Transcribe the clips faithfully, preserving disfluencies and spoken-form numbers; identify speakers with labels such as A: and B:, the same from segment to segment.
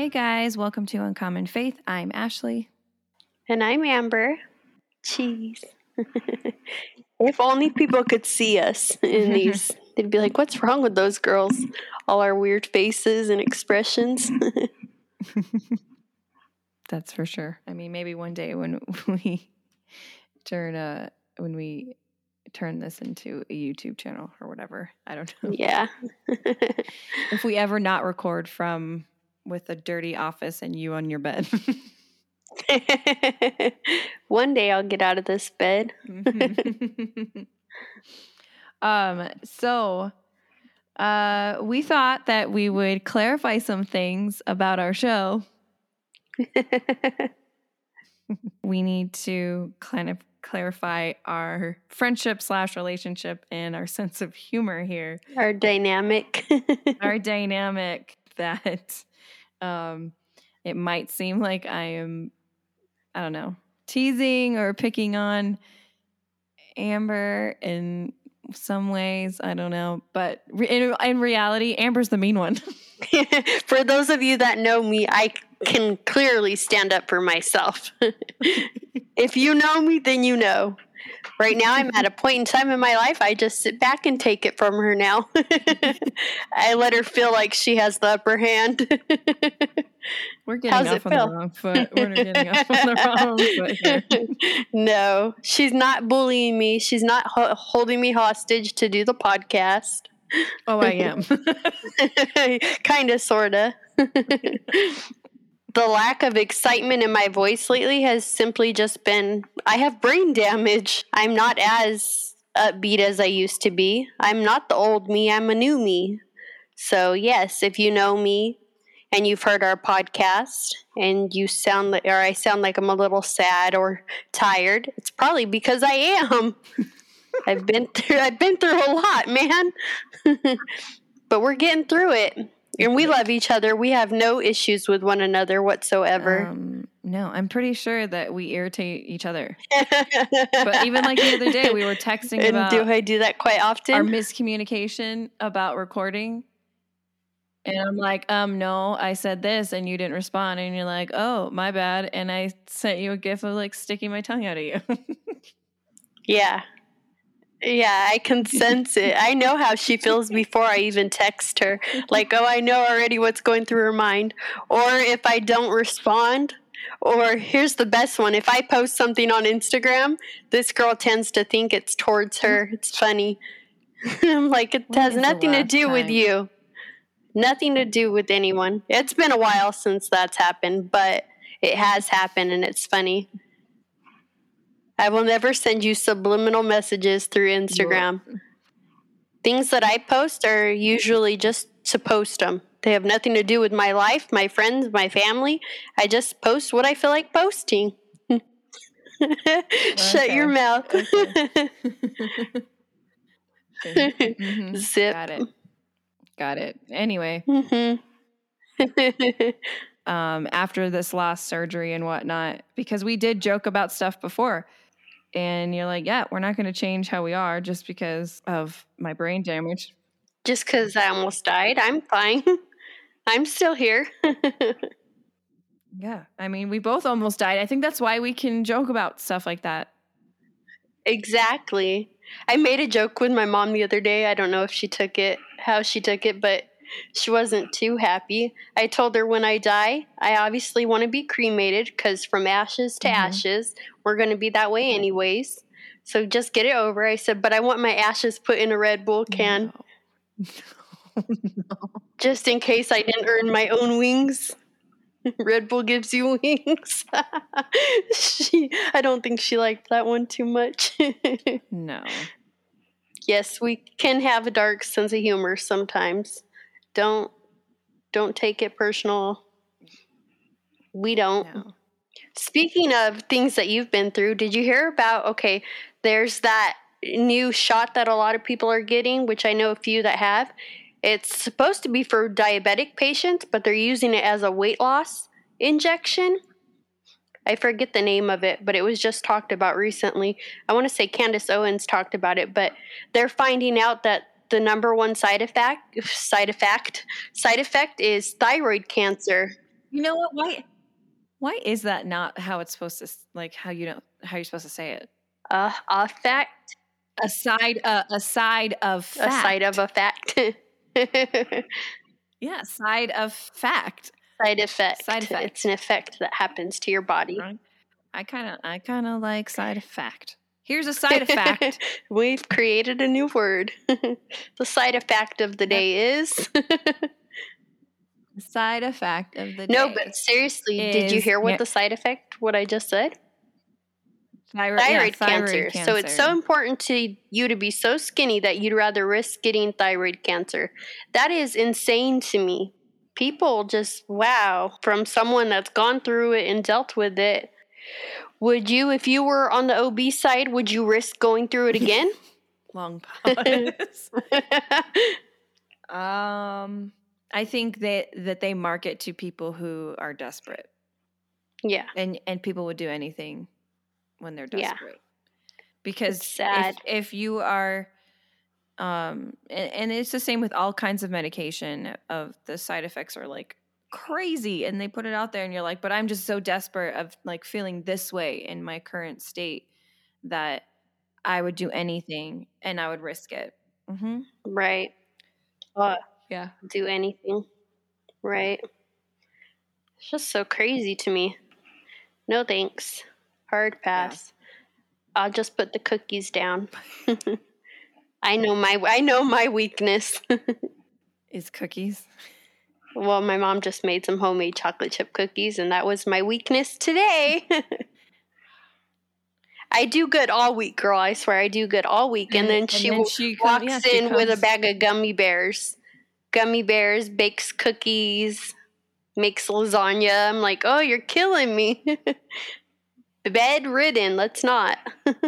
A: Hey guys, welcome to Uncommon Faith. I'm Ashley.
B: And I'm Amber. Cheese. If only people could see us in these, they'd be like, what's wrong with those girls? All our weird faces and expressions.
A: That's for sure. I mean, maybe one day when we turn uh when we turn this into a YouTube channel or whatever. I don't know.
B: Yeah.
A: If we ever not record from with a dirty office and you on your bed.
B: One day I'll get out of this bed.
A: um so uh we thought that we would clarify some things about our show. We need to kind of clarify our friendship slash relationship and our sense of humor here.
B: Our dynamic.
A: Our dynamic that um, it might seem like I am, I don't know, teasing or picking on Amber in some ways. I don't know. But in, in reality, Amber's the mean one.
B: For those of you that know me, I can clearly stand up for myself. If you know me, then you know. Right now, I'm at a point in time in my life, I just sit back and take it from her now. I let her feel like she has the upper hand.
A: We're getting
B: How's
A: off
B: it
A: on
B: feel?
A: the wrong foot. We're getting off on the wrong foot here.
B: No, she's not bullying me. She's not ho- holding me hostage to do the podcast.
A: Oh, I am.
B: Kind of, sort of. The lack of excitement in my voice lately has simply just been, I have brain damage. I'm not as upbeat as I used to be. I'm not the old me, I'm a new me. So yes, if you know me and you've heard our podcast and you sound like, or I sound like I'm a little sad or tired, it's probably because I am. I've been through, I've been through a lot, man. But we're getting through it. And we love each other. We have no issues with one another whatsoever.
A: Um, no, I'm pretty sure that we irritate each other. But even like the other day, we were texting
B: and
A: about
B: do I do that quite often?
A: our miscommunication about recording. And I'm like, um, no, I said this and you didn't respond. And you're like, oh, my bad. And I sent you a gif of like sticking my tongue out at you.
B: Yeah. Yeah, I can sense it. I know how she feels before I even text her. Like, oh, I know already what's going through her mind. Or if I don't respond, or here's the best one. If I post something on Instagram, this girl tends to think it's towards her. It's funny. I'm like, it
A: When
B: has
A: is the
B: nothing to
A: last
B: do with
A: time?
B: you. Nothing to do with anyone. It's been a while since that's happened, but it has happened and it's funny. I will never send you subliminal messages through Instagram. Things that I post are usually just to post them. They have nothing to do with my life, my friends, my family. I just post what I feel like posting. Shut
A: Okay.
B: your mouth.
A: Okay. Mm-hmm.
B: Zip.
A: Got it. Got it. Anyway,
B: Mm-hmm.
A: um, after this last surgery and whatnot, because we did joke about stuff before. And you're like, yeah, we're not going to change how we are just because of my brain damage.
B: Just because I almost died, I'm fine. I'm still here.
A: Yeah. I mean, we both almost died. I think that's why we can joke about stuff like that.
B: Exactly. I made a joke with my mom the other day. I don't know if she took it, how she took it, but she wasn't too happy. I told her when I die, I obviously want to be cremated because from ashes to
A: Mhm.
B: ashes, we're going to be that way anyways. So just get it over. I said, but I want my ashes put in a Red Bull can
A: No. No.
B: just in case I didn't earn my own wings. Red Bull gives you wings. she, I don't think she liked that one too much.
A: No.
B: Yes, we can have a dark sense of humor sometimes. Don't don't take it personal. We don't.
A: No.
B: Speaking of things that you've been through, did you hear about, okay, there's that new shot that a lot of people are getting, which I know a few that have. It's supposed to be for diabetic patients, but they're using it as a weight loss injection. I forget the name of it, but it was just talked about recently. I want to say Candace Owens talked about it, but they're finding out that the number one side effect, side effect, side effect is thyroid cancer.
A: You know what? Why? Why is that not how it's supposed to? Like how you know how you're supposed to say it?
B: Uh, a fact.
A: A side, uh, a side of fact.
B: A side of a fact.
A: Yeah, side of fact.
B: Side effect.
A: Side effect.
B: It's an effect that happens to your body.
A: Right? I kind of, I kind of like side effect. Here's a side effect.
B: We've created a new word. The side effect of the day is.
A: The side effect of the day.
B: No, but seriously, did you hear what
A: yeah.
B: the side effect? What I just said.
A: Thyroid,
B: thyroid,
A: yeah, thyroid
B: cancer.
A: cancer.
B: So it's so important to you to be so skinny that you'd rather risk getting thyroid cancer. That is insane to me. People just, wow, from someone that's gone through it and dealt with it. Would you, if you were on the obese side, would you risk going through it again?
A: Long pause. um, I think that, that they market to people who are desperate.
B: Yeah.
A: And and people would do anything when they're desperate. Yeah. Because
B: it's sad.
A: If, if you are, um, and, and it's the same with all kinds of medication, of the side effects are like crazy, and they put it out there and you're like, but I'm just so desperate of like feeling this way in my current state that I would do anything and I would risk it. Mm-hmm.
B: Right. Uh,
A: yeah.
B: Do anything. Right. It's just so crazy to me. No thanks. Hard pass. Yeah. I'll just put the cookies down. I know my I know my weakness.
A: Is cookies.
B: Well, my mom just made some homemade chocolate chip cookies, and that was my weakness today. I do good all week, girl. I swear I do good all week. And, and then and she, then she walks come, yeah, she in comes. with a bag of gummy bears. Gummy bears, bakes cookies, makes lasagna. I'm like, oh, you're killing me. Bedridden. Let's not.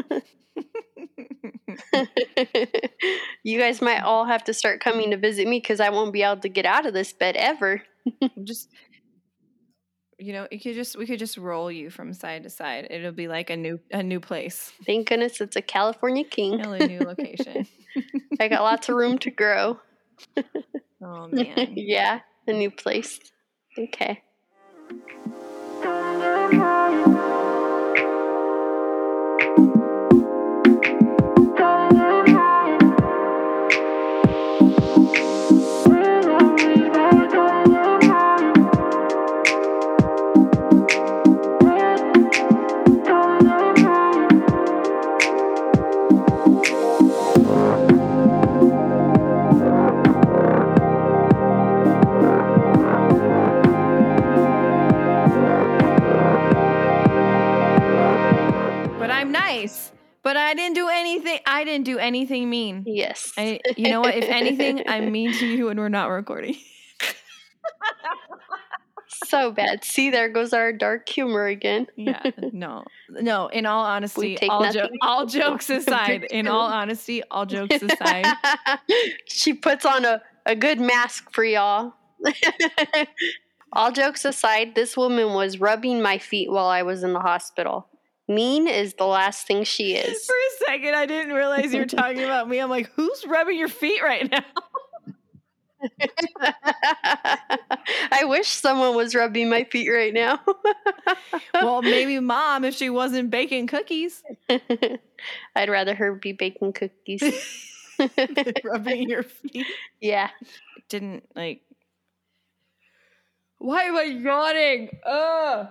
B: You guys might all have to start coming to visit me because I won't be able to get out of this bed ever.
A: Just, you know, you could just we could just roll you from side to side. It'll be like a new a new place.
B: Thank goodness it's a California king.
A: A new location.
B: I got lots of room to grow.
A: Oh man.
B: Yeah, a new place. Okay.
A: But I didn't do anything. I didn't do anything mean.
B: Yes.
A: I, you know what? If anything, I'm mean to you when we're not recording.
B: So bad. See, there goes our dark humor again.
A: Yeah. No. No. In all honesty, all, jo- all jokes aside. In all honesty, all jokes aside.
B: She puts on a, a good mask for y'all. All jokes aside, this woman was rubbing my feet while I was in the hospital. Mean is the last thing she is.
A: For a second, I didn't realize you were talking about me. I'm like, who's rubbing your feet right now?
B: I wish someone was rubbing my feet right now.
A: Well, maybe mom, if she wasn't baking cookies.
B: I'd rather her be baking cookies.
A: Rubbing your feet?
B: Yeah.
A: Didn't, like... Why am I yawning? Ugh.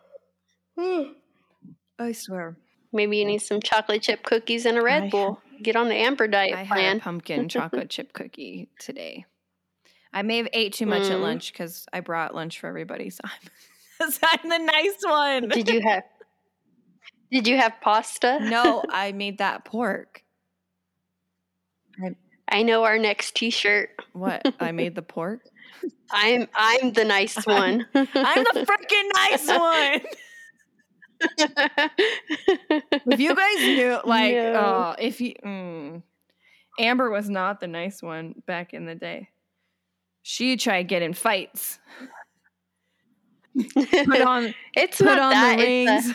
A: I swear.
B: Maybe you need some chocolate chip cookies and a Red I Bull. Ha- Get on the Amber diet
A: I
B: plan.
A: I had a pumpkin chocolate chip cookie today. I may have ate too much mm. at lunch because I brought lunch for everybody, so I'm, so I'm the nice one.
B: Did you have? Did you have pasta?
A: No, I made that pork.
B: I, I know our next T-shirt.
A: What? I made the pork.
B: I'm I'm the nice one.
A: I'm, I'm the freaking nice one. If you guys knew, like, no. uh, if you, mm, Amber was not the nice one back in the day. She tried getting fights. Put on,
B: it's
A: put
B: not
A: on
B: that,
A: the rings.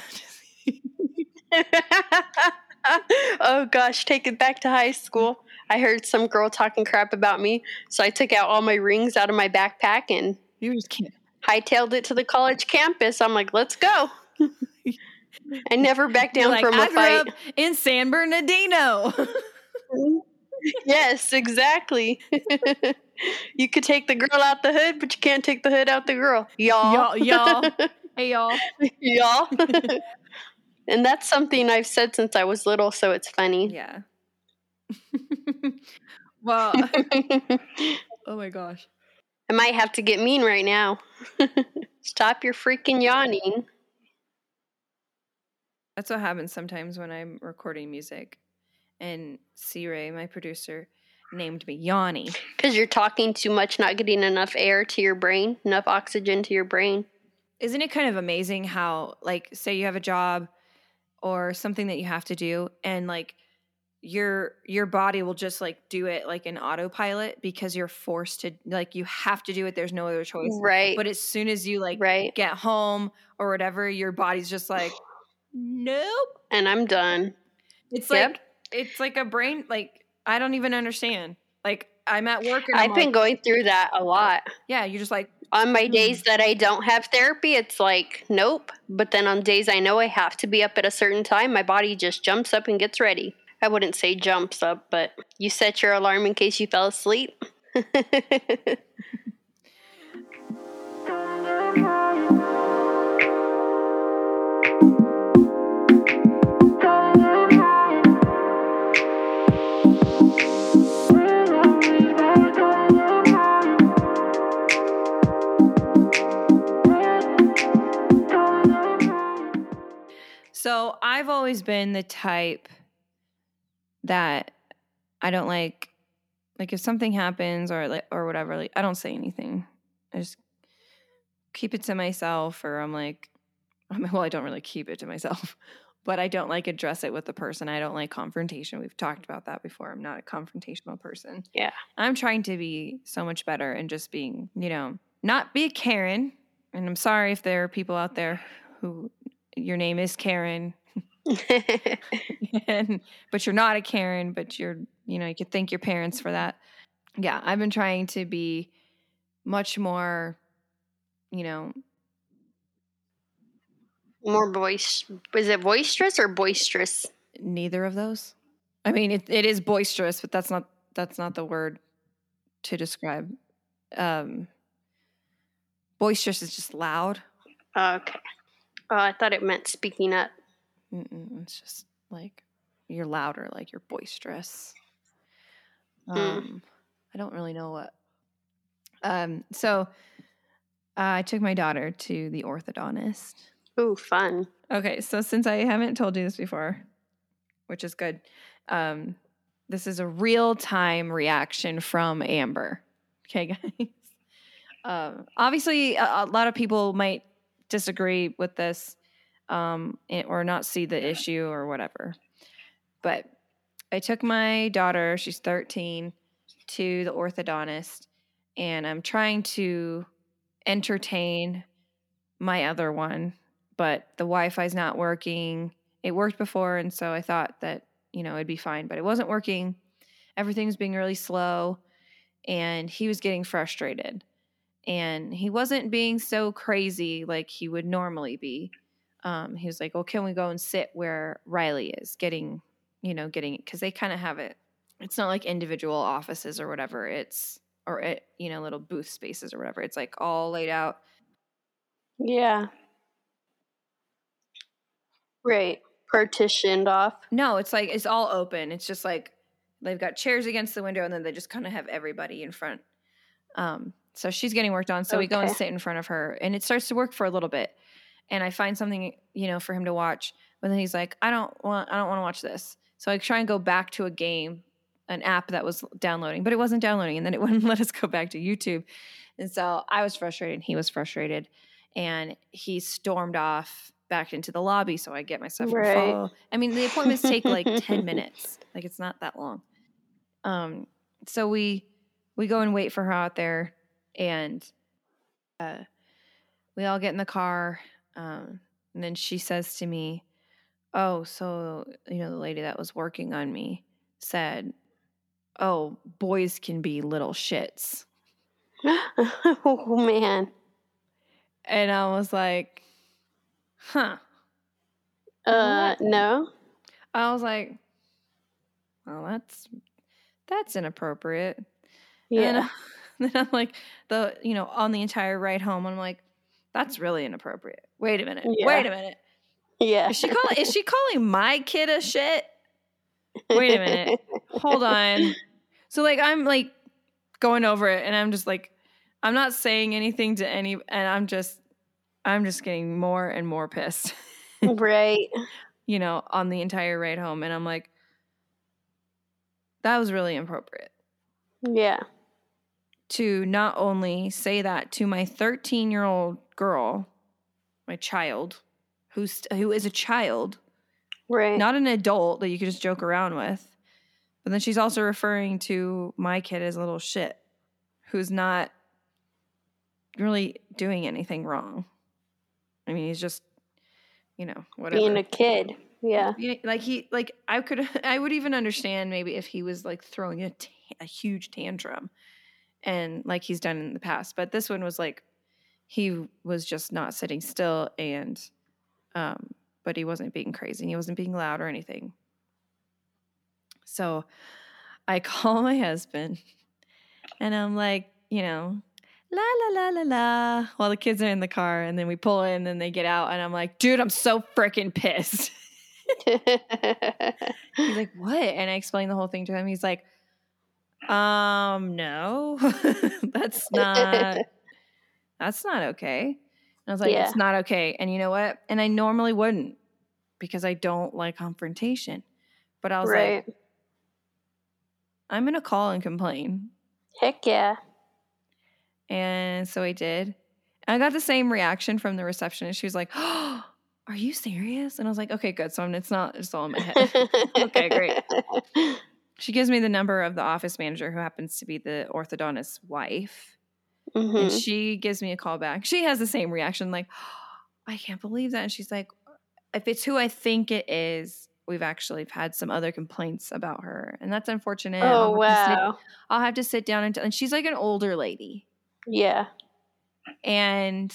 B: A... Oh gosh, take it back to high school. I heard some girl talking crap about me, so I took out all my rings out of my backpack and
A: you just can't.
B: hightailed it to the college campus. I'm like, let's go. I never back down
A: like,
B: from
A: I
B: a
A: grew
B: fight.
A: Up in San Bernardino.
B: Yes, exactly. You could take the girl out the hood, but you can't take the hood out the girl. Y'all.
A: Y'all, y'all. Hey, y'all.
B: Y'all. And that's something I've said since I was little, so it's funny.
A: Yeah. Well, oh my gosh.
B: I might have to get mean right now. Stop your freaking yawning.
A: That's what happens sometimes when I'm recording music. And C-Ray, my producer, named me Yanni.
B: Because you're talking too much, not getting enough air to your brain, enough oxygen to your brain.
A: Isn't it kind of amazing how, like, say you have a job or something that you have to do, and like your your body will just like do it like an autopilot because you're forced to, like, you have to do it. There's no other choice.
B: Right.
A: But as soon as you like
B: right.
A: get home or whatever, your body's just like, nope.
B: And I'm done.
A: It's
B: Yep.
A: like it's like a brain, like, I don't even understand. Like, I'm at work and I'm
B: I've been
A: like,
B: going through that a lot.
A: yeah, you're just like,
B: On my
A: hmm.
B: days that I don't have therapy, it's like, nope. But then on days I know I have to be up at a certain time, my body just jumps up and gets ready. I wouldn't say jumps up, but you set your alarm in case you fell asleep.
A: So I've always been the type that I don't like, like if something happens or like or whatever, like I don't say anything. I just keep it to myself, or I'm like, I mean, well, I don't really keep it to myself, but I don't like address it with the person. I don't like confrontation. We've talked about that before. I'm not a confrontational person.
B: Yeah.
A: I'm trying to be so much better and just being, you know, not be a Karen. And I'm sorry if there are people out there who your name is Karen. and, but you're not a Karen, but you're, you know, you could thank your parents for that. Yeah, I've been trying to be much more, you know,
B: More voice. Was it boisterous or boisterous?
A: neither of those. I mean, it, it is boisterous, but that's not that's not the word to describe. Um, boisterous is just loud.
B: Okay. Oh, I thought it meant speaking up.
A: Mm-mm, it's just like you're louder, like you're boisterous. Um,
B: Mm.
A: I don't really know what. Um, so uh, I took my daughter to the orthodontist.
B: Ooh, fun.
A: Okay, so since I haven't told you this before, which is good, um, this is a real time reaction from Amber. Okay, guys. Um, obviously, a, a lot of people might disagree with this um, or not see the issue or whatever. But I took my daughter, she's thirteen, to the orthodontist, and I'm trying to entertain my other one, but the Wi-Fi's not working. It worked before, and so I thought that, you know, it'd be fine, but it wasn't working. Everything was being really slow, and he was getting frustrated. And he wasn't being so crazy like he would normally be. Um, he was like, well, can we go and sit where Riley is getting, you know, getting, because they kind of have it. It's not like individual offices or whatever. It's, or, it, you know, little booth spaces or whatever. It's like all laid out.
B: Yeah. Right. Partitioned off.
A: No, it's like, it's all open. It's just like, they've got chairs against the window and then they just kind of have everybody in front. Um, so she's getting worked on. So
B: Okay.
A: we go and sit in front of her, and it starts to work for a little bit. And I find something, you know, for him to watch. But then he's like, I don't want, I don't want to watch this. So I try and go back to a game, an app that was downloading, but it wasn't downloading. And then it wouldn't let us go back to YouTube. And so I was frustrated. He was frustrated. And he stormed off back into the lobby. So I get my stuff
B: Right.
A: and follow. I mean, the appointments take like ten minutes. Like, it's not that long. Um, so we, we go and wait for her out there, and uh, we all get in the car. Um, and then she says to me, oh, so, you know, the lady that was working on me said, oh, boys can be little shits.
B: Oh, man.
A: And I was like, huh.
B: Uh,
A: What?
B: no.
A: I was like, well, that's that's inappropriate. And
B: Yeah.
A: then, then I'm like, the you know, on the entire ride home, I'm like, that's really inappropriate. Wait a minute.
B: Yeah.
A: Wait a minute.
B: Yeah.
A: Is she calling? Is she calling my kid a shit? Wait a minute. Hold on. So like, I'm like going over it, and I'm just like, I'm not saying anything to any, and I'm just, I'm just getting more and more pissed.
B: Right.
A: You know, on the entire ride home, and I'm like, that was really inappropriate.
B: Yeah.
A: To not only say that to my thirteen-year-old girl, my child, who's who is a child,
B: Right.
A: not an adult that you could just joke around with, but then she's also referring to my kid as a little shit, who's not really doing anything wrong. I mean, he's just, you know, whatever.
B: Being a kid. Yeah.
A: Like he, like I could, I would even understand maybe if he was like throwing a, t- a huge tantrum, and like he's done in the past. But this one was like, he was just not sitting still, and, um, but he wasn't being crazy. He wasn't being loud or anything. So I call my husband, and I'm like, you know, la la la la la, while the kids are in the car, and then we pull in, and they get out, and I'm like, dude, I'm so freaking pissed. He's like, what? And I explained the whole thing to him. He's like, um, no, that's not, that's not okay. And I was like,
B: Yeah.
A: it's not okay. And you know what? And I normally wouldn't, because I don't like confrontation. But I was
B: Right.
A: like, I'm going to call and complain.
B: Heck yeah.
A: And so I did. And I got the same reaction from the receptionist. She was like, oh, are you serious? And I was like, okay, good. So it's not just all in my head. Okay, great. She gives me the number of the office manager, who happens to be the orthodontist's wife.
B: Mm-hmm.
A: And she gives me a call back. She has the same reaction, like, oh, I can't believe that. And she's like, if it's who I think it is, we've actually had some other complaints about her. And that's unfortunate.
B: Oh,
A: I'll have to sit,
B: wow.
A: I'll have to sit down and, t- and she's like an older lady.
B: Yeah.
A: And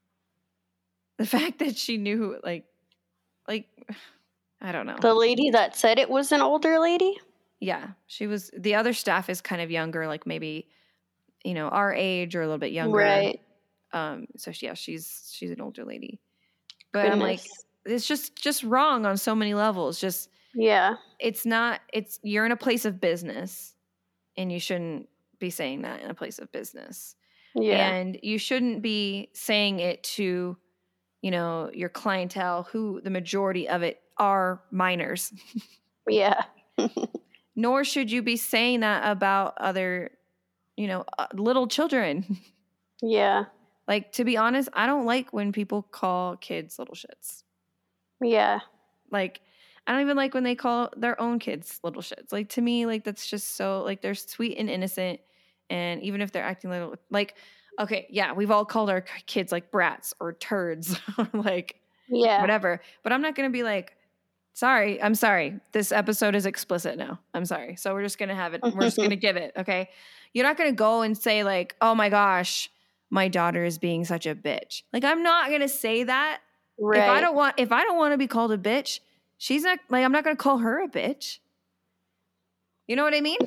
A: the fact that she knew who, like, like, I don't know.
B: The lady that said it was an older lady?
A: Yeah. She was, the other staff is kind of younger, like maybe, you know, our age or a little bit younger.
B: Right.
A: Um, so she, yeah, she's, she's an older lady. But
B: Goodness.
A: I'm like, it's just, just wrong on so many levels. Just,
B: yeah.
A: It's not, it's, you're in a place of business, and you shouldn't be saying that in a place of business.
B: Yeah.
A: And you shouldn't be saying it to, you know, your clientele, who the majority of it are minors.
B: Yeah.
A: Nor should you be saying that about other, you know, uh, little children.
B: Yeah.
A: Like, to be honest, I don't like when people call kids little shits.
B: Yeah.
A: Like, I don't even like when they call their own kids little shits. Like, to me, like, that's just so, like, they're sweet and innocent. And even if they're acting little, like, okay, yeah, we've all called our kids like brats or turds or like
B: Yeah.
A: whatever. But I'm not going to be like, sorry, I'm sorry. This episode is explicit now. I'm sorry. So we're just going to have it. We're just going to give it. Okay. You're not going to go and say like, oh my gosh, my daughter is being such a bitch. Like, I'm not going to say that.
B: Right.
A: If I don't want, if I don't want to be called a bitch, she's not, like, I'm not going to call her a bitch. You know what I mean?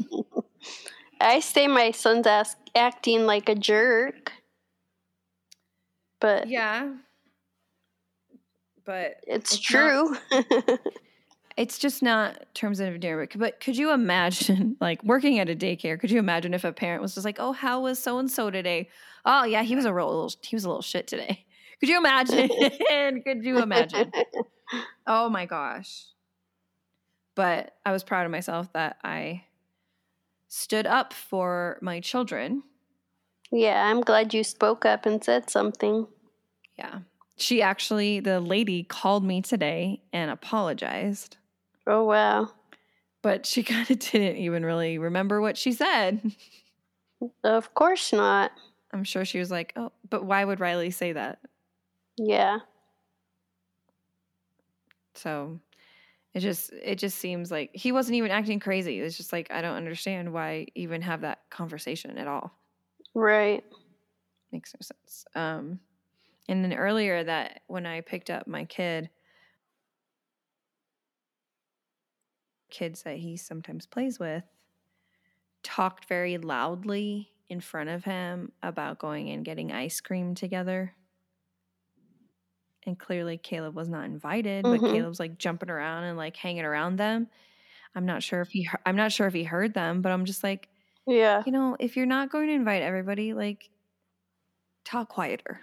B: I say my son's ask, acting like a jerk. But
A: yeah. But
B: it's,
A: it's
B: true.
A: Not, it's just not terms of endearment. But could you imagine, like, working at a daycare? Could you imagine if a parent was just like, "Oh, how was so and so today? Oh, yeah, he was a real little, he was a little shit today." Could you imagine? Could you imagine? Oh my gosh! But I was proud of myself that I stood up for my children.
B: Yeah, I'm glad you spoke up and said something.
A: Yeah. She actually, the lady called me today and apologized.
B: Oh, wow.
A: But she kind of didn't even really remember what she said.
B: Of course not.
A: I'm sure she was like, oh, but why would Riley say that?
B: Yeah.
A: So it just, it just seems like he wasn't even acting crazy. It's just like, I don't understand why even have that conversation at all.
B: Right.
A: Makes no sense. Um, And then earlier that when I picked up my kid, kids that he sometimes plays with talked very loudly in front of him about going and getting ice cream together. And clearly Caleb was not invited,
B: Mhm.
A: but Caleb's like jumping around and like hanging around them. I'm not sure if he he- I'm not sure if he heard them, but I'm just like,
B: Yeah.
A: you know, if you're not going to invite everybody, like talk quieter.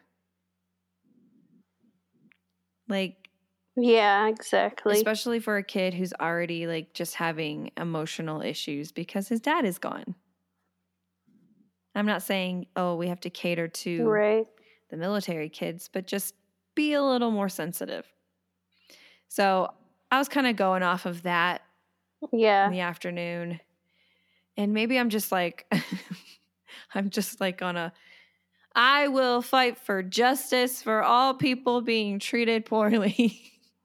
A: Like
B: Yeah, exactly.
A: especially for a kid who's already like just having emotional issues because his dad is gone. I'm not saying, oh, we have to cater to
B: Right.
A: the military kids, but just be a little more sensitive. So I was kind of going off of that in
B: Yeah.
A: the afternoon. And maybe I'm just like, I'm just like on a, I will fight for justice for all people being treated poorly.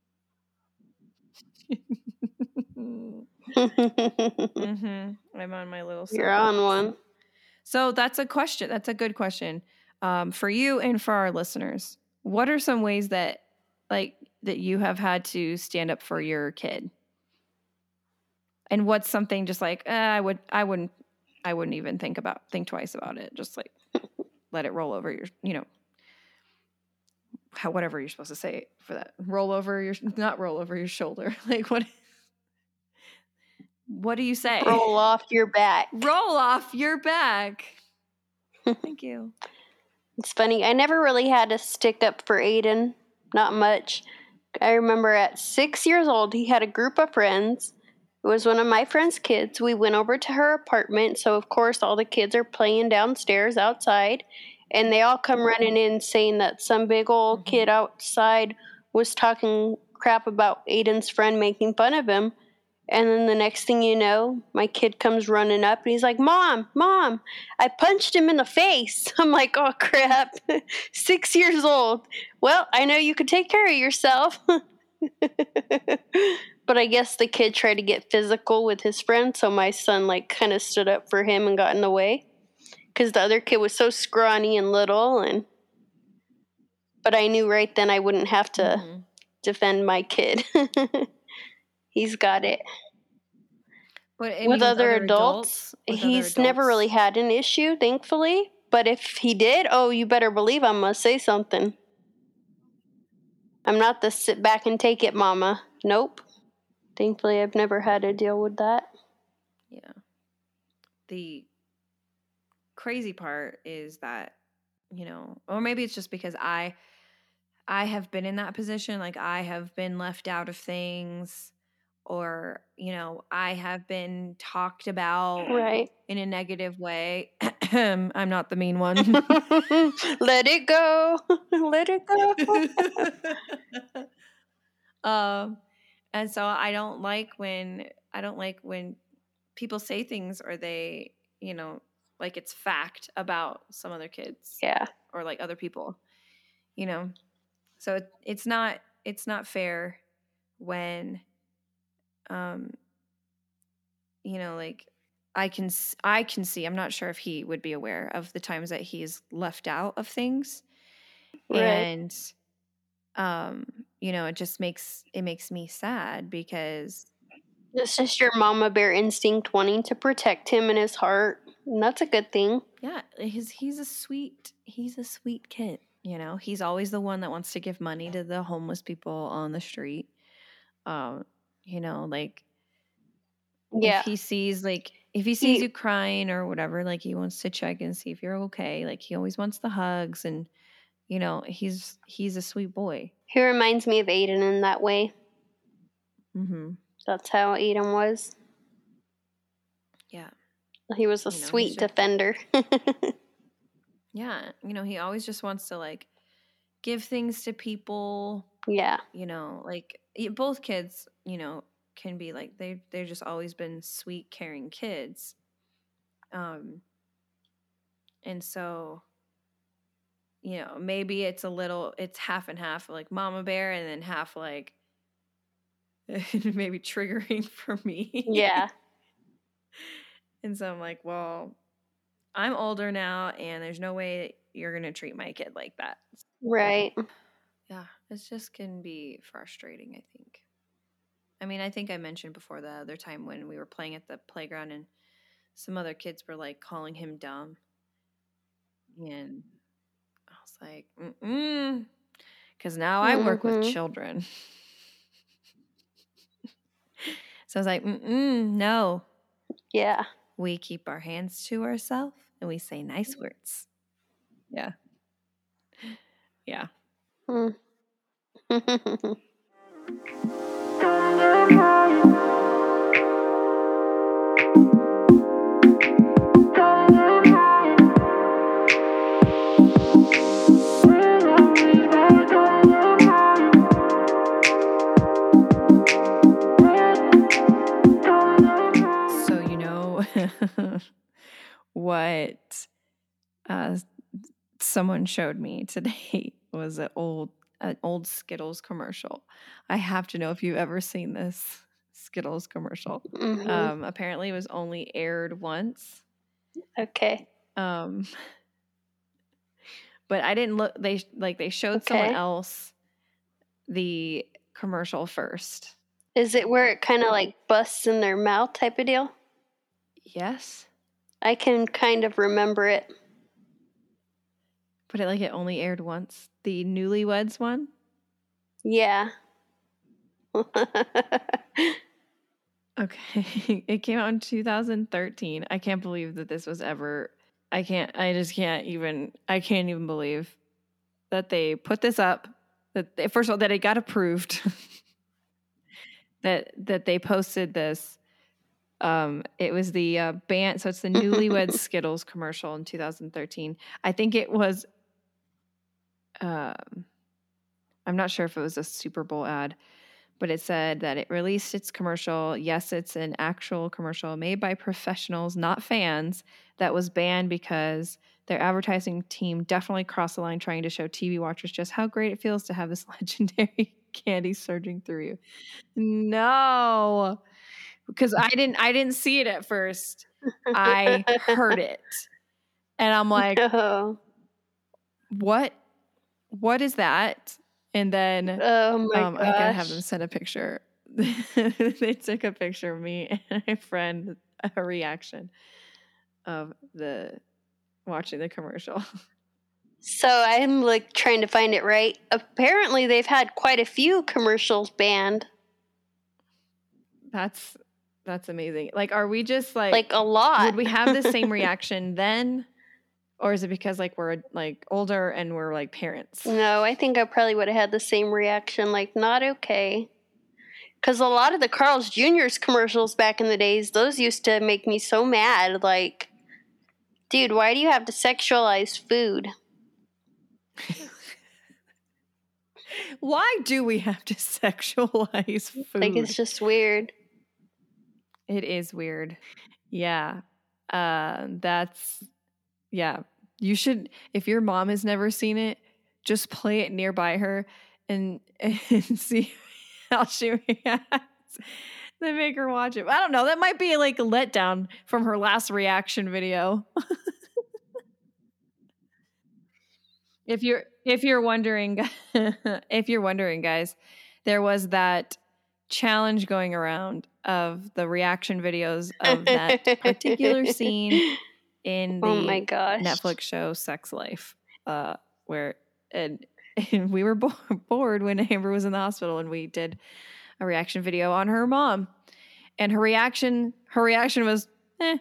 A: mm-hmm. I'm on my little
B: You're on
A: soapbox.
B: one.
A: So that's a question. That's a good question um, for you and for our listeners. What are some ways that, like, that you have had to stand up for your kid? And what's something just like eh, I would, I wouldn't, I wouldn't even think about, think twice about it. Just like let it roll over your, you know, how whatever you're supposed to say for that. Roll over your, not roll over your shoulder. Like what? What do you say?
B: Roll off your back.
A: Roll off your back. Thank you.
B: It's funny. I never really had to stick up for Aiden. Not much. I remember at six years old, he had a group of friends. It was one of my friend's kids. We went over to her apartment, so of course all the kids are playing downstairs outside, and they all come running in saying that some big old
A: Mm-hmm.
B: kid outside was talking crap about Aiden's friend, making fun of him. And then the next thing you know, my kid comes running up and he's like, Mom, Mom, I punched him in the face. I'm like, oh, crap. Six years old. Well, I know you could take care of yourself. But I guess the kid tried to get physical with his friend, so my son, like, kind of stood up for him and got in the way. Because the other kid was so scrawny and little. and But I knew right then I wouldn't have to
A: Mm-hmm.
B: defend my kid. He's got it.
A: But I
B: With
A: mean,
B: other adults,
A: adults, with
B: he's
A: other
B: never really
A: adults,
B: had an issue, thankfully. But if he did, oh, you better believe I'm going to say something. I'm not the sit back and take it mama. Nope. Thankfully, I've never had to deal with that.
A: yeah. The crazy part is that, you know, or maybe it's just because I I have been in that position, like I have been left out of things, or, you know, I have been talked about
B: Right.
A: in a negative way. I'm not the mean one.
B: Let it go. Let it go.
A: um and so I don't like when I don't like when people say things or they, you know, like it's fact about some other kids
B: Yeah.
A: or like other people, you know. So it, it's not it's not fair when um you know, like I can s- I can see, I'm not sure if he would be aware of the times that he's left out of things.
B: Right.
A: And um you know, it just makes it makes me sad because
B: It's just your mama bear instinct wanting to protect him in his heart. And that's a good thing.
A: yeah, he's he's a sweet he's a sweet kid, you know. He's always the one that wants to give money to the homeless people on the street. Um you know, like
B: Yeah.
A: if he sees like if he sees
B: He,
A: you crying or whatever, like he wants to check and see if you're okay. Like he always wants the hugs, and you know, he's he's a sweet boy.
B: he reminds me of Aiden in that way.
A: Mm-hmm.
B: That's how Aiden was.
A: Yeah.
B: He was a
A: You know,
B: sweet
A: he's just,
B: defender.
A: yeah. You know, he always just wants to like give things to people.
B: Yeah.
A: You know, like y- both kids, you know, can be like they they've just always been sweet, caring kids. Um, and so, you know, maybe it's a little, it's half and half, like mama bear, and then half like maybe triggering for me.
B: Yeah.
A: And so I'm like, well, I'm older now, and there's no way you're going to treat my kid like that.
B: Right.
A: Yeah, it just can be frustrating, I think. I mean, I think I mentioned before the other time when we were playing at the playground and some other kids were like calling him dumb. And I was like, mm-mm. Because now I work with
B: Mhm.
A: children. So I was like, mm-mm, no.
B: Yeah.
A: We keep our hands to ourselves and we say nice words. Yeah. Yeah.
B: Mm.
A: So, you know what uh, someone showed me today was an old an old Skittles commercial. I have to know if you've ever seen this Skittles commercial.
B: Mhm.
A: Um, apparently, it was only aired once.
B: Okay.
A: Um, but I didn't look. They like they showed someone
B: Okay.
A: else the commercial first.
B: Is it where it kind of like busts in their mouth type of deal?
A: Yes,
B: I can kind of remember it.
A: but it like it only aired once. The Newlyweds one.
B: Yeah.
A: Okay. It came out in two thousand thirteen. I can't believe that this was ever I can't I just can't even I can't even believe that they put this up. That they, first of all that it got approved. that that they posted this. Um it was the uh, band so it's the Newlyweds Skittles commercial in two thousand thirteen. I think it was um I'm not sure if it was a Super Bowl ad. But it said that it released its commercial. Yes, it's an actual commercial made by professionals, not fans, that was banned because their advertising team definitely crossed the line trying to show T V watchers just how great it feels to have this legendary candy surging through you. No, because I didn't I didn't see it at first. I heard it. And I'm like,
B: oh.
A: what? What is that? And then
B: Oh my
A: um,
B: gosh.
A: I gotta have them send a picture. They took a picture of me and my friend, a reaction of the watching the commercial.
B: So I'm like trying to find it right. Apparently, they've had quite a few commercials banned.
A: That's that's amazing. Like, are we just like
B: Like a lot.
A: would we have the same reaction then, or is it because like we're like older and we're like parents?
B: No, I think I probably would have had the same reaction. Like, not okay. Because a lot of the Carl's Junior's commercials back in the days, those used to make me so mad. Like, dude, why do you have to sexualize food?
A: Why do we have to sexualize food?
B: Like, it's just weird.
A: It is weird. Yeah. Uh, that's, yeah. You should, if your mom has never seen it, just play it nearby her and, and see how she reacts. Then make her watch it. I don't know. That might be like a letdown from her last reaction video. If you're if you're wondering if you're wondering, guys, there was that challenge going around of the reaction videos of that particular scene in the
B: Oh my gosh.
A: Netflix show Sex Life, uh, where and, and we were bo- bored when Amber was in the hospital, and we did a reaction video on her mom, and her reaction her reaction was, eh.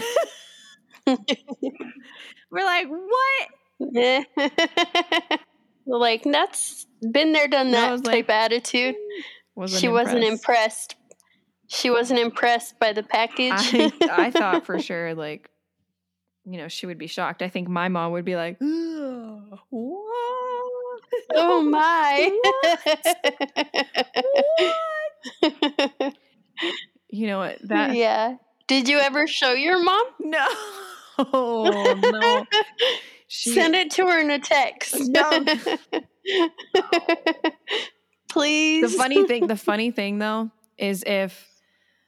A: We're like, what?
B: Like, that's been there, done
A: No, I
B: that
A: was
B: type
A: like,
B: attitude.
A: Wasn't
B: She wasn't
A: impressed.
B: impressed. She wasn't impressed by the package.
A: I I thought for sure, like, you know, she would be shocked. I think my mom would be like, "Ugh, what?
B: Oh my.
A: What? You know what? That
B: Yeah. Did you ever show your mom?
A: no, no. She
B: Send it to her in a text.
A: no.
B: Please.
A: The funny thing, the funny thing though, is if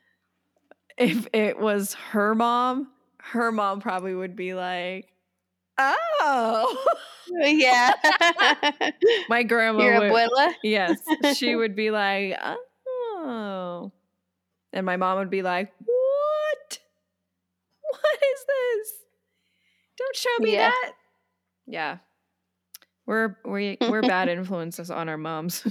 A: if it was her mom, her mom probably would be like, Oh.
B: Yeah.
A: My grandma
B: Your
A: would.
B: abuela?
A: Yes. She would be like, oh. And my mom would be like, what? What is this? Don't show me
B: Yeah.
A: that. Yeah. We're we we're bad influences on our moms.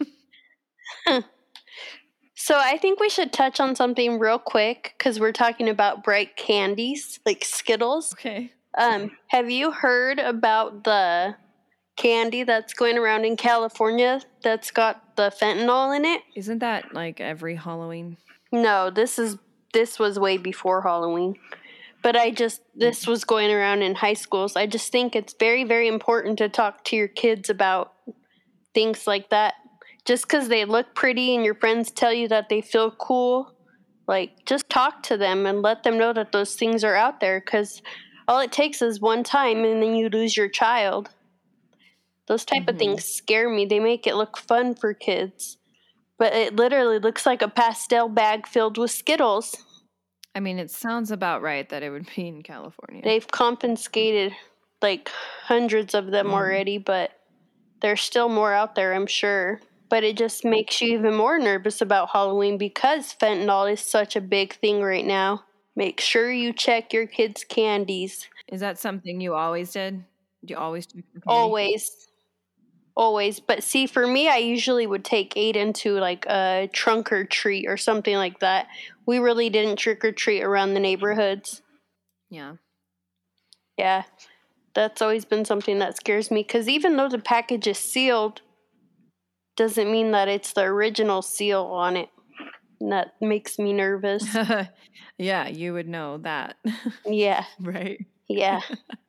B: So I think we should touch on something real quick because we're talking about bright candies like Skittles.
A: Okay.
B: Um, have you heard about the candy that's going around in California that's got the fentanyl in it?
A: Isn't that like every Halloween?
B: No, this is this was way before Halloween. But I just this was going around in high schools. I just think it's very very important to talk to your kids about things like that. Just because they look pretty and your friends tell you that they feel cool, like just talk to them and let them know that those things are out there, because all it takes is one time and then you lose your child. Those type
A: Mm-hmm.
B: of things scare me. They make it look fun for kids, but it literally looks like a pastel bag filled with Skittles.
A: I mean, it sounds about right that it would be in California.
B: They've confiscated like hundreds of them
A: Mhm.
B: already, but there's still more out there, I'm sure. But it just makes you even more nervous about Halloween because fentanyl is such a big thing right now. Make sure you check your kids' candies.
A: Is that something you always did? Do you always check the candy?
B: Always. Always. But see, for me, I usually would take Aiden to like a trunk or treat or something like that. We really didn't trick or treat around the neighborhoods.
A: Yeah.
B: Yeah. That's always been something that scares me because even though the package is sealed, doesn't mean that it's the original seal on it. And that makes me nervous.
A: Yeah, you would know that.
B: Yeah.
A: Right?
B: Yeah.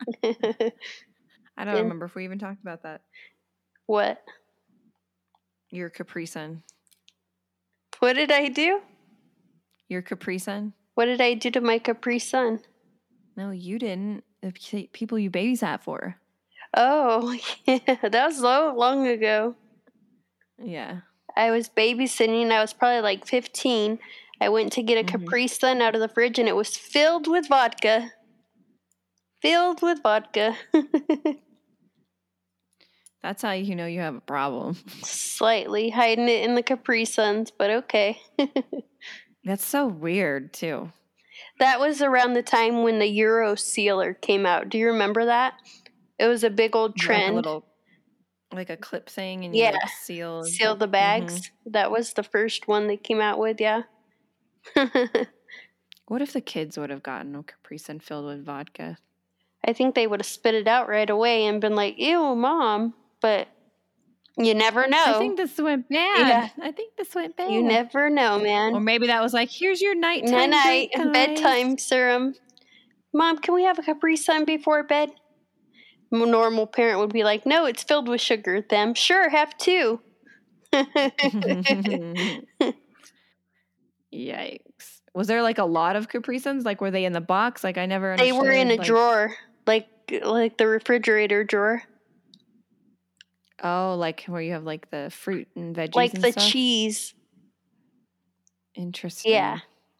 A: I don't
B: And
A: remember if we even talked about that.
B: what?
A: Your Capri Sun.
B: What did I do?
A: Your Capri Sun?
B: What did I do to my Capri Sun?
A: No, you didn't. The p- people you babysat for.
B: Oh, yeah. That was so long ago.
A: Yeah.
B: I was babysitting. I was probably like fifteen. I went to get a
A: Mhm.
B: Capri Sun out of the fridge and it was filled with vodka. Filled with vodka.
A: That's how you know you have a problem.
B: Slightly hiding it in the Capri Suns, but okay.
A: That's so weird, too.
B: That was around the time when the Euro Sealer came out. Do you remember that? It was a big old trend.
A: Like a little, like a clip thing, and you
B: Yeah.
A: like seal.
B: Seal the bags.
A: Mm-hmm.
B: That was the first one they came out with, yeah.
A: What if the kids would have gotten a Capri Sun filled with vodka?
B: I think they would have spit it out right away and been like, ew, Mom. But you never know.
A: I think this went bad.
B: Yeah.
A: I think this went bad.
B: You never know, man.
A: Or maybe that was like, here's your nighttime
B: Night-night,
A: drink, guys.
B: bedtime serum. Mom, can we have a Capri Sun before bed? A normal parent would be like, no, it's filled with sugar. Them, sure, have two.
A: Yikes. Was there like a lot of Capri Suns? Like, were they in the box? Like, I never
B: They
A: understood.
B: were in a
A: like,
B: drawer, like like the refrigerator drawer.
A: Oh, like where you have like the fruit and veggies
B: Like
A: and
B: the
A: stuff?
B: cheese.
A: Interesting.
B: Yeah.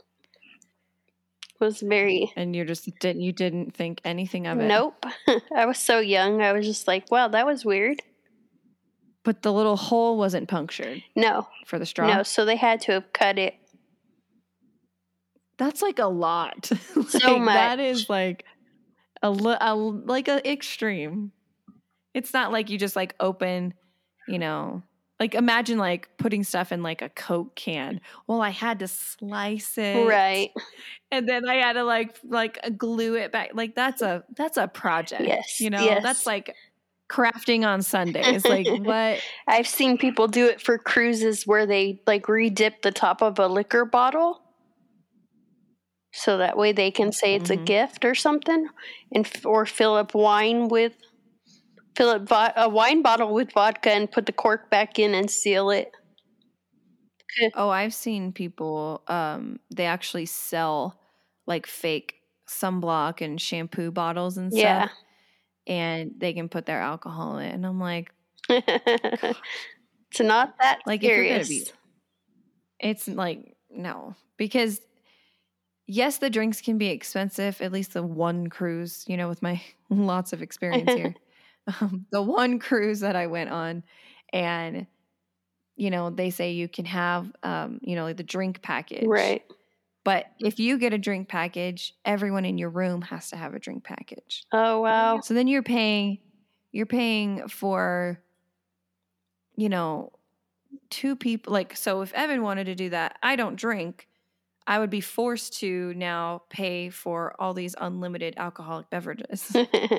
B: Was very.
A: And you just didn't, you didn't think anything of it?
B: Nope. I was so young. I was just like, wow, that was weird.
A: But the little hole wasn't punctured
B: No.
A: for the straw?
B: No, so they had to have cut it.
A: That's like a lot. Like,
B: So much.
A: That is like a, li- a like a extreme. It's not like you just like open, you know, like imagine like putting stuff in like a Coke can. Well, I had to slice it.
B: Right.
A: And then I had to like like glue it back. Like that's a that's a project.
B: Yes.
A: You know,
B: yes.
A: that's like crafting on Sundays. Like what?
B: I've seen people do it for cruises where they like re-dip the top of a liquor bottle. So that way they can say it's
A: Mhm.
B: a gift or something, and f- or fill up wine with fill up vo- a wine bottle with vodka and put the cork back in and seal it.
A: Oh, I've seen people. Um, they actually sell like fake sunblock and shampoo bottles and
B: Yeah.
A: stuff, and they can put their alcohol in it. And I'm like,
B: It's not that
A: like if you're gonna
B: serious.
A: be, it's like no, because yes, the drinks can be expensive, at least the one cruise, you know, with my lots of experience here. Um, the one cruise that I went on, and, you know, they say you can have, um, you know, like the drink package.
B: Right.
A: But if you get a drink package, everyone in your room has to have a drink package.
B: Oh, wow.
A: So then you're paying, you're paying for, you know, two people. Like, so if Evan wanted to do that, I don't drink. I would be forced to now pay for all these unlimited alcoholic beverages.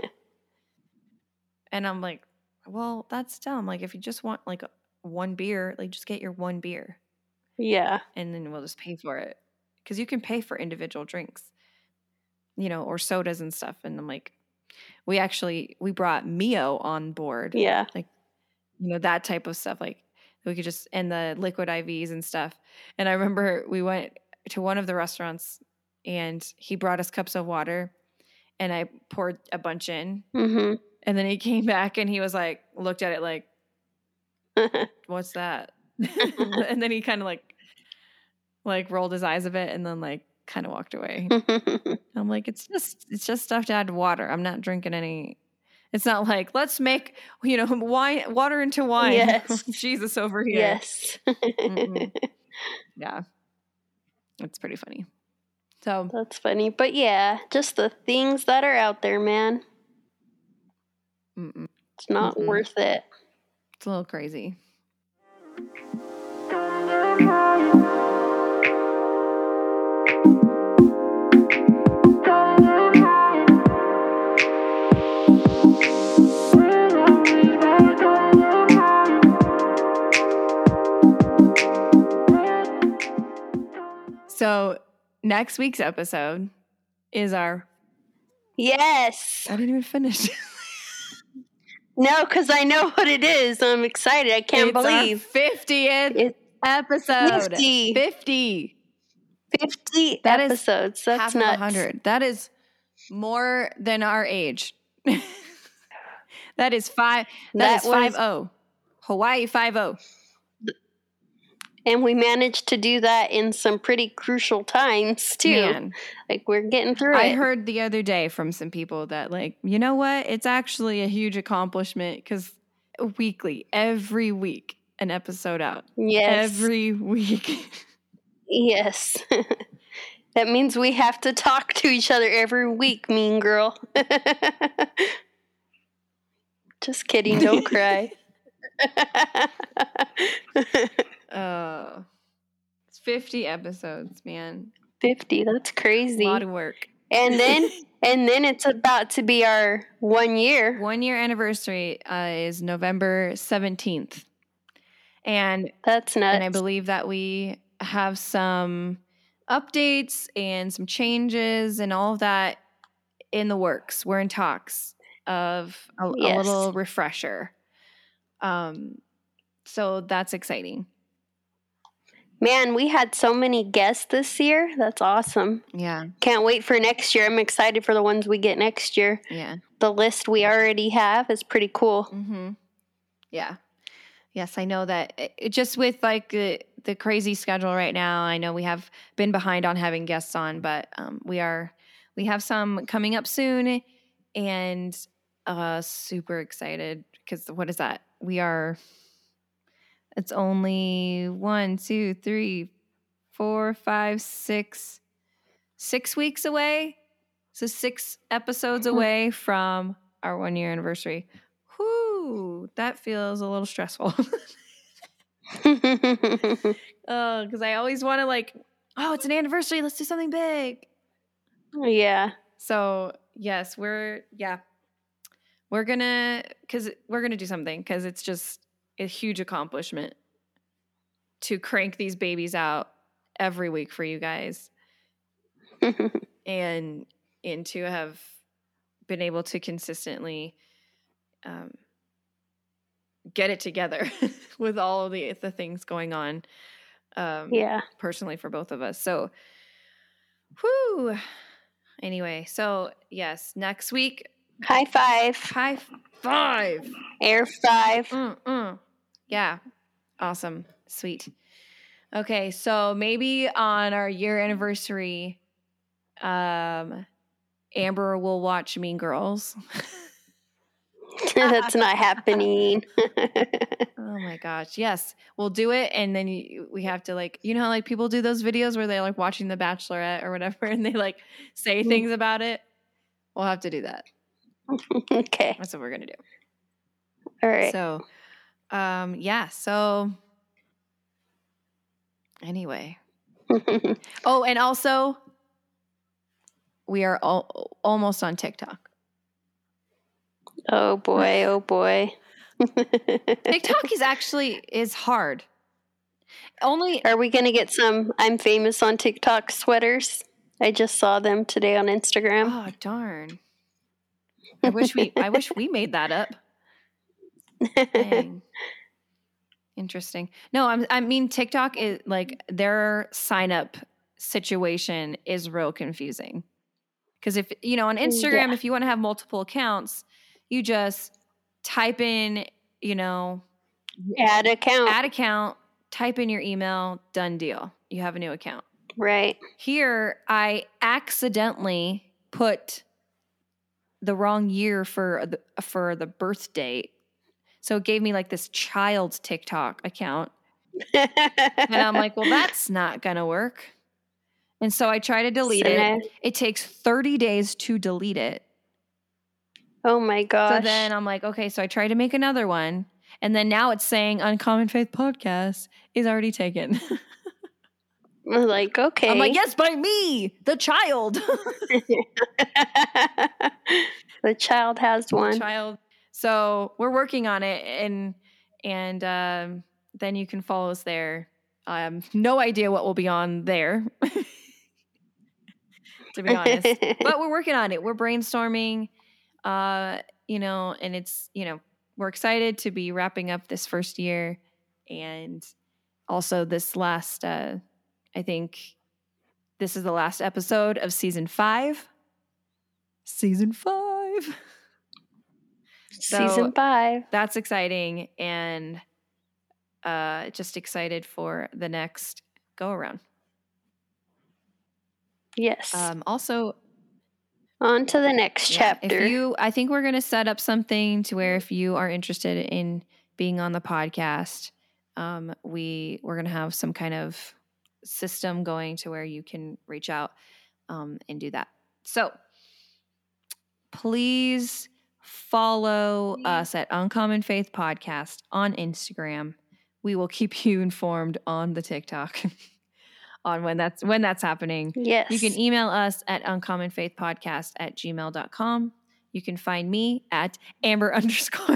A: And I'm like, well, that's dumb. Like, if you just want like one beer, like just get your one beer.
B: Yeah.
A: And then we'll just pay for it. Because you can pay for individual drinks, you know, or sodas and stuff. And I'm like, we actually, we brought Mio on board.
B: Yeah.
A: Like, you know, that type of stuff. Like, we could just, and the liquid I Vs and stuff. And I remember we went to one of the restaurants and he brought us cups of water and I poured a bunch in.
B: Mm-hmm.
A: And then he came back and he was like, looked at it like, what's that? And then he kind of like, like rolled his eyes a bit and then like kind of walked away. I'm like, it's just, it's just stuff to add to water. I'm not drinking any. It's not like, let's make, you know, wine, water into wine.
B: Yes.
A: Jesus over here.
B: Yes.
A: Yeah. It's pretty funny. So
B: that's funny. But yeah, just the things that are out there, man.
A: Mm-mm.
B: It's not
A: Mm-mm.
B: worth it.
A: It's a little crazy. So next week's episode is our...
B: Yes.
A: I didn't even finish.
B: No, because I know what it is. I'm excited. I can't
A: it's
B: believe.
A: Our fiftieth
B: it's
A: episode.
B: fifty.
A: fifty.
B: fifty
A: that
B: episodes.
A: Is
B: That's
A: half
B: nuts.
A: Of one hundred. That is more than our age. That is five. That, that is five oh. Hawaii five oh.
B: And we managed to do that in some pretty crucial times, too.
A: Man.
B: Like, we're getting through
A: I
B: it.
A: I heard the other day from some people that, like, you know what? It's actually a huge accomplishment because weekly, every week, an episode out.
B: Yes.
A: Every week.
B: Yes. That means we have to talk to each other every week, mean girl. Just kidding. Don't cry.
A: Oh, it's fifty episodes, man.
B: fifty. That's crazy.
A: A lot of work.
B: And then, and then it's about to be our one year.
A: One year anniversary uh, is November seventeenth, and
B: that's nuts.
A: And I believe that we have some updates and some changes and all of that in the works. We're in talks of a, yes. a little refresher. Um, so that's exciting.
B: Man, we had so many guests this year. That's awesome.
A: Yeah.
B: Can't wait for next year. I'm excited for the ones we get next year.
A: Yeah.
B: The list we already have is pretty cool.
A: Mm-hmm. Yeah. Yes, I know that it, just with like the, the crazy schedule right now, I know we have been behind on having guests on, but um, we are, we have some coming up soon and uh, super excited because what is that? We are... It's only one, two, three, four, five, six, six weeks away. So six episodes away from our one year anniversary. Whoo, that feels a little stressful. Oh, because I always want to like, oh, it's an anniversary. Let's do something big.
B: Yeah.
A: So yes, we're, yeah, we're gonna, because we're gonna do something because it's just a huge accomplishment to crank these babies out every week for you guys and and to have been able to consistently um, get it together with all of the the things going on um,
B: yeah
A: personally for both of us. So whoo anyway, so yes, next week,
B: high five
A: high five
B: air five.
A: Mm-mm. Yeah. Awesome. Sweet. Okay. So maybe on our year anniversary Um, Amber will watch Mean Girls.
B: That's not happening.
A: Oh my gosh. Yes. We'll do it. And then you, we have to like, you know how like people do those videos where they're like watching The Bachelorette or whatever and they like say things about it. We'll have to do that.
B: Okay.
A: That's what we're going to do.
B: All right.
A: So, um, yeah. So anyway. Oh, and also we are all, almost on TikTok.
B: Oh boy. Oh boy.
A: TikTok is actually is hard. Only
B: Are we going to get some I'm famous on TikTok sweaters? I just saw them today on Instagram.
A: Oh darn. I wish we I wish we made that up. Dang. Interesting. No, I'm I mean TikTok is like their sign up situation is real confusing. Cuz if you know on Instagram
B: Yeah.
A: if you want to have multiple accounts, you just type in, you know,
B: Add account.
A: add account, type in your email, done deal. You have a new account.
B: Right.
A: Here, I accidentally put the wrong year for the for the birth date. So it gave me like this child's TikTok account. And I'm like, well, that's not going to work. And so I try to delete
B: So
A: it.
B: now-
A: It takes thirty days to delete it.
B: Oh my gosh.
A: So then I'm like, okay, so I tried to make another one. And then now it's saying Uncommon Faith Podcast is already taken.
B: I'm like, okay.
A: I'm like, yes, by me, the child.
B: The child has one.
A: Child. So we're working on it, and and um, then you can follow us there. Um, no idea what will be on there, to be honest. But we're working on it. We're brainstorming, uh, you know, and it's you know we're excited to be wrapping up this first year, and also this last. Uh, I think this is the last episode of season five. Season five.
B: Season
A: So
B: five.
A: That's exciting, and uh, just excited for the next go around.
B: Yes.
A: Um, also,
B: on to the next
A: yeah,
B: chapter.
A: If you, I think we're going to set up something to where if you are interested in being on the podcast, um, we we're going to have some kind of system going to where you can reach out um, and do that. So please follow us at Uncommon Faith Podcast on Instagram. We will keep you informed on the TikTok on when that's when that's happening.
B: Yes.
A: You can email us at uncommonfaithpodcast at gmail dot com. You can find me at Amber underscore.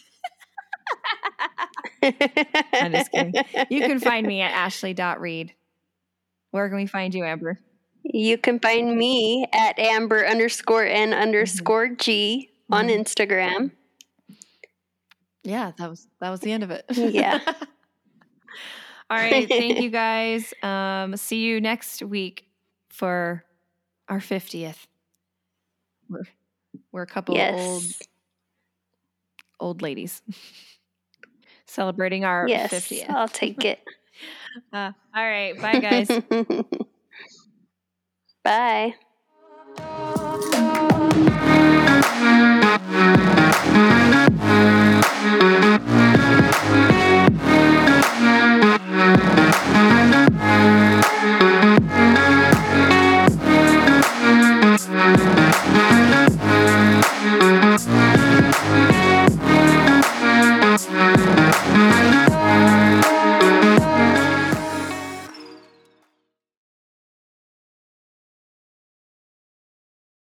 A: I'm just kidding. You can find me at ashley.reed. Where can we find you, Amber?
B: You can find me at Amber underscore N underscore G
A: Mm-hmm.
B: on Instagram.
A: Yeah, that was that was the end of it.
B: Yeah.
A: All right. Thank you guys. Um, see you next week for our fiftieth. We're, we're a couple
B: Yes.
A: of old old ladies celebrating our
B: Yes,
A: fiftieth.
B: I'll take it.
A: Uh, all right. Bye, guys.
B: Bye.